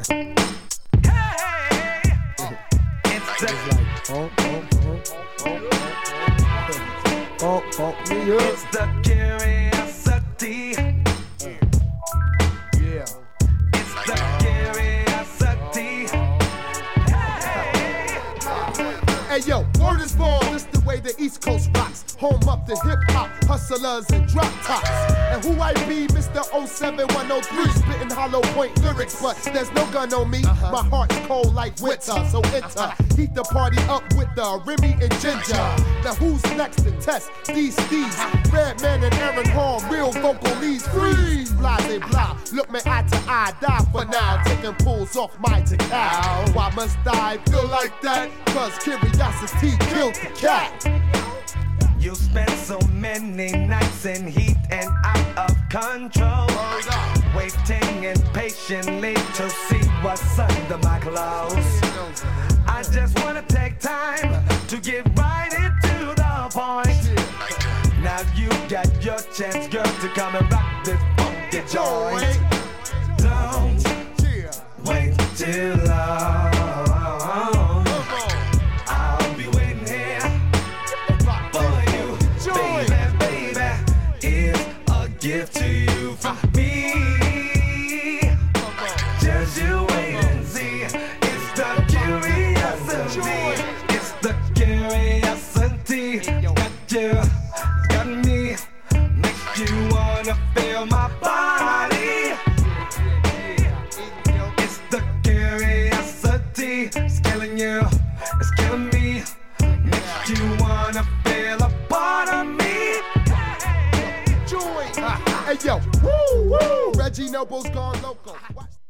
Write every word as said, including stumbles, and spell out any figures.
Hey, it's the Oh, oh, oh, oh, oh, oh, me up. It's the curiosity. Yeah. It's the curiosity. Hey. Hey yo, word is born, this the way the East Coast rocks. Home up to hip hop, hustlers and drop tops. And who I be, Mister oh seven one oh three, spitting hollow point lyrics, but there's no gun on me. Uh-huh. My heart's cold like winter, so enter. Heat the party up with the Remy and Ginger. Now who's next to test these steeds? Redman and Aaron Hall, real vocal leads, freeze. Blase blah, look me eye to eye, die for now. Taking pulls off my Takao. Why must I feel like that? Cause curiosity killed the cat. You spent so many nights in heat and out of control, waiting impatiently to see what's under my clothes. I just wanna take time to get right into the point. Now you got your chance, girl, to come and rock this funky joint. Don't wait too long. I'll be waiting here for you, baby, baby. It's a gift to you from me. Just you wait and see. It's the curiosity. It's the curiosity. Got you, got me. Makes you wanna feel my body. It's the curiosity. It's killing you. It's killing me. Makes you wanna feel a part of me. Joy. Hey yo, woo woo. Reggie Noble's gone loco. Watch